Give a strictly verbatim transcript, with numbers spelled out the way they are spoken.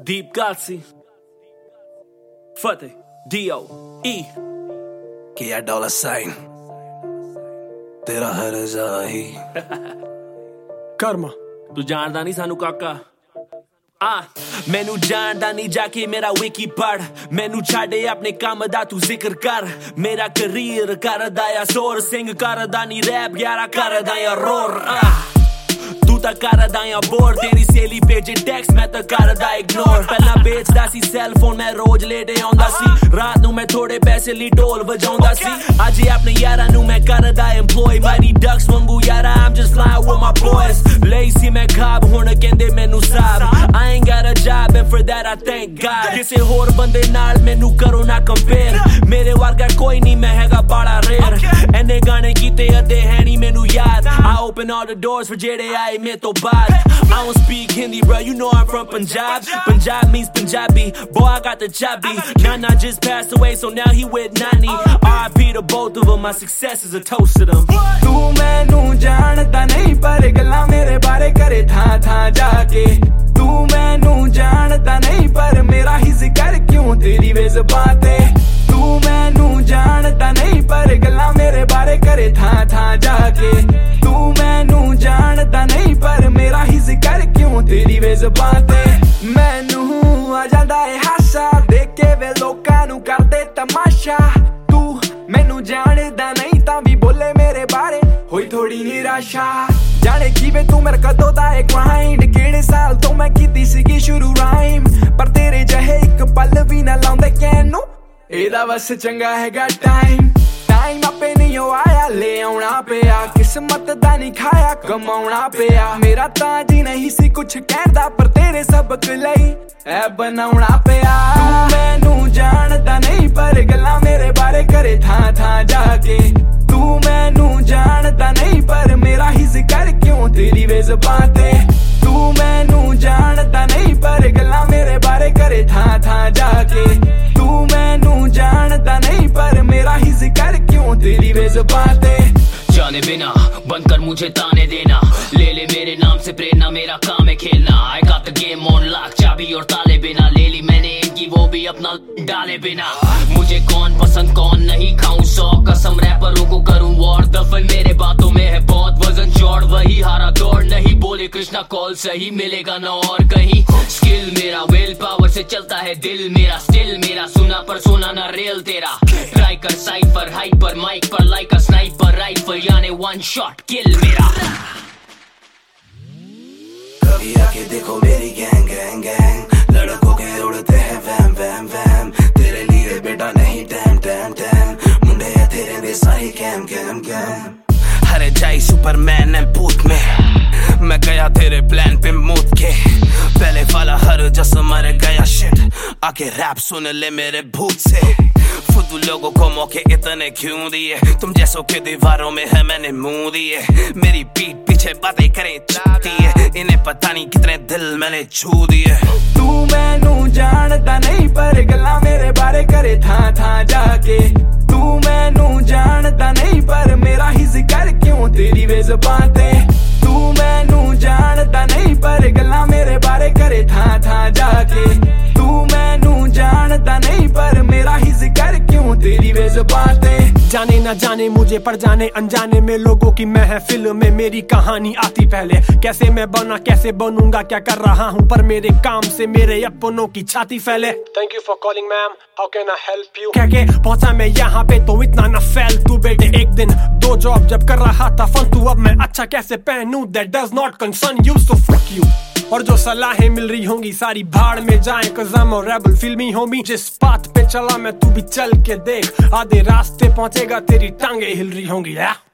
Deep Galaxy, Fateh, D O E किया dollar sign तेरा हर जाही कर्मा तू जानदा नहीं सानू काका आ मैनू जानदा नहीं जाके मेरा विकी पढ़ मैनू छाड़े अपने काम दा तू जिक्र कर मेरा करियर करदा या सोर सिंह करदा नहीं रैप ग्यारह करदा या रोर तू ਤਾਂ ਕਰਦਾ ਆ ਬੋਰ ਤੇਰੀ ਸੇਲੀ ਭੇਜੇ ਟੈਕਸਟ ਮੈਂ ਤਾਂ ਕਰਦਾ ਇਗਨੋਰ ਪਹਿਲਾਂ ਵੇਚਦਾ ਸੀ ਸੈੱਲ ਫੋਨ ਮੈਂ ਰੋਜ਼ ਲੇਟ ਆਉਂਦਾ ਸੀ ਰਾਤ ਨੂੰ ਮੈਂ ਥੋੜੇ ਪੈਸੇ ਲਈ ਢੋਲ ਵਜਾਉਂਦਾ ਸੀ ਅੱਜ ਆਪਣੇ ਯਾਰਾਂ ਨੂੰ ਮੈਂ ਕਰਦਾ ਐਮਪਲੋਈ ਮਾਰੀ ਡਕਸ ਵਾਂਗੂ ਯਾਰਾ I'm just flying with my boys ਲਈ ਸੀ ਮੈਂ ਖਾਬ ਹੁਣ ਕਹਿੰਦੇ ਮੈਨੂੰ ਸਾਬ I ain't got a job and for that I thank God ਕਿਸੇ ਹੋਰ ਬੰਦੇ ਨਾਲ ਮੈਨੂੰ ਕਰੋ ਨਾ ਕੰਪੇਅਰ ਮੇਰੇ ਵਰਗਾ ਕੋਈ ਨਹੀਂ ਮੈਂ ਹੈਗਾ ਬਾੜਾ ਰੇਅਰ ਐਨੇ ਗਾਣੇ ਕੀਤੇ ਅਤੇ ਹੈ ਨਹੀਂ ਮੈਨੂੰ ਯਾਦ I open all the doors for ਜਿਹੜੇ ਆਏ ਮੇਰੇ ਤੋਂ ਬਾਅਦ I don't speak Hindi bro you know I'm from Punjab Punjab means Punjabi boy I got the chubby Nana just passed away so now he with Nani R I P to both of them my success is a toast to them ਤੂੰ ਮੈਨੂੰ ਜਾਣਦਾ ਨਹੀਂ ਪਰ ਗੱਲਾਂ ਮੇਰੇ ਬਾਰੇ ਕਰੇ ਥਾਂ ਥਾਂ ਜਾ ਕੇ ਤੂੰ ਮੈਨੂੰ ਜਾਣਦਾ ਨਹੀਂ ਪਰ ਮੇਰਾ ਹੀ ਜ਼ਿਕਰ ਕਿਉਂ ਤੇਰੀ ਵੇ ਜ਼ਬਾਨ ਤੇ ਤੂੰ ਮੈਨੂੰ ਜਾਣਦਾ ਨਹੀਂ ਪਰ ਗੱਲਾਂ ਮੇਰੇ ਬਾਰੇ ਕਰੇ ਥਾਂ ਥਾਂ ਜਾ ਕੇ ਤੂੰ ਮੈਨੂੰ ਜਾਣਦਾ ਨਹੀਂ ਪਰ ਮੇਰਾ ਹੀ ਜ਼ਿਕਰ ਕਿਉਂ ਤੇਰੀ ਵੇ ਜ਼ਬਾਨ ਤੇ ਮੈਨੂੰ ਆ ਜਾਂਦਾ ਏ ਹਾਸਾ ਦੇਖ ਕੇ ਵੇ ਲੋਕਾਂ ਨੂੰ ਕਰਦੇ ਤਮਾਸ਼ਾ ਤੂੰ ਮੈਨੂੰ ਜਾਣਦਾ ਨਹੀਂ ਤਾਂ ਵੀ ਬੋਲੇ ਮੇਰੇ ਬਾਰੇ ਹੋਈ ਥੋੜੀ ਨਿਰਾਸ਼ਾ ਜਾਣੇ ਕਿਵੇਂ ਤੂੰ ਮੇਰੇ ਕਦੋਂ ਦਾ ਏ ਗ੍ਰਾਈਂਡ ਕਿਹੜੇ ਸਾਲ ਤੋਂ ਮੈਂ ਕੀਤੀ ਸੀਗੀ ਸ਼ੁਰੂ ਰਾਈਮ ਪਰ ਤੇਰੇ ਜਿਹੇ ਇੱਕ ਪਲ ਵੀ ਨਾ ਲਾਉਂਦੇ ਕੈਨੂੰ ਇਹਦਾ ਬਸ ਚੰਗਾ ਹੈਗਾ ਟਾਈਮ ਟਾਈਮ ਆਪੇ ਨਹੀਂ ਆਇਆ ਲੈ ਆਉਣਾ ਪਿਆ ਕਿਸਮਤ ਦਾ ਨਹੀਂ ਖਾਇਆ ਕਮਾਉਣਾ ਪਿਆ ਮੇਰਾ ਤਾਂ ਜੀ ਨਹੀਂ ਸੀ ਕੁਛ ਕਹਿੰਦਾ ਪਰ ਤੇਰੇ ਸਬਕ ਲਈ ਐ ਬਣਾਉਣਾ ਪਿਆ ਤੂੰ ਮੈਨੂੰ ਜਾਣਦਾ ਨਹੀਂ ਪਰ ਗੱਲਾਂ ਮੇਰੇ ਬਾਰੇ ਕਰੇ ਥਾਂ ਥਾਂ ਜਾ ਕੇ ਤੂੰ ਮੈਨੂੰ ਜਾਣਦਾ ਨਹੀਂ ਪਰ ਮੇਰਾ ਹੀ ਜ਼ਿਕਰ ਕਿਉਂ ਤੇਰੀ ਵੇ ਜ਼ਬਾਨ ਤੇ ਤੂੰ ਮੈਨੂੰ ਜਾਣਦਾ ਨਹੀਂ ਪਰ ਗੱਲਾਂ ਮੇਰੇ ਬਾਰੇ ਕਰੇ ਥਾਂ ਥਾਂ ਜਾ ਕੇ ਤੂੰ ਮੈਨੂੰ ਜਾਣਦਾ ਨਹੀਂ ਪਰ ਮੇਰਾ ही जिक्र क्यों तेरी वे ज़बान पे जाने बिना बंद कर मुझे ताने देना ले ले मेरे नाम से प्रेरणा मेरा काम है खेलना I got the game on lock चाबी और ताले बिना ले ली मैंने इनकी वो भी अपना डाले बिना मुझे कौन पसंद कौन नहीं खाऊं सौ कसम रैपरों को करूं वॉर दफन मेरे बातों में है बहुत वजन चौड़ वही हारा दौड़ नहीं बोले कृष्णा कॉल सही मिलेगा ना और कहीं स्किल मेरा विल पावर से चलता है दिल मेरा स्टिल मेरा सुना पर सुना ना रियल तेरा ट्राई कर साइफर हाइपर माइक पर लाइक अ स्नाइपर राइफल यानी वन शॉट किल मेरा कभी आके देखो मेरी गैंग गैंग गैंग लड़कों के उड़ते हैं वैम वैम वैम तेरे लिए बेटा नहीं टैम टैम टैम मुंडे है तेरे वे साही कैम कैम कैम हरे जाई सुपरमैन एंड बूथ में मैं गया तेरे प्लान पे मूत के पहले वाला हर जस मर गया शिट आके रैप सुन ले मेरे भूत से फुदू लोगों को मौके इतने क्यों दिए तुम जैसों के दीवारों में है मैंने मुंह दिए मेरी पीठ पीछे बातें करें चाहती है इन्हें पता नहीं कितने दिल मैंने छू दिए तू मैनू जानदा नहीं पर गल्लां मेरे बारे करे थां थां जाके तू मैनू जानदा नहीं पर मेरा ही जिक्र क्यों तेरी वे ज़बान ते तू मैनू जानदा नहीं पर गल्लां मेरे बारे करे थां थां जाके तू मैनू जानदा नहीं पर मेरा ही जिक्र क्यों तेरी वे ज़बान ते जाने ना जाने मुझे पर जाने अनजाने में लोगों की महफिल में मेरी कहानी आती पहले कैसे मैं बना कैसे बनूंगा क्या कर रहा हूँ पर मेरे काम से मेरे अपनों की छाती फैले thank you for calling ma'am how can I help you कह के पहुंचा मैं यहाँ पे तो इतना न फैल तू बेटे एक दिन दो जॉब जब कर रहा था फन तू अब मैं अच्छा कैसे पहनूं that does not concern you so fuck you और जो सलाहें मिल रही होंगी सारी भाड़ में जाए cause I'm a rebel feel me homie जिस पाथ पे चला मैं तू भी चल के देख आधे रास्ते पहुंचेगा तेरी टांगे हिल रही होंगी yeah?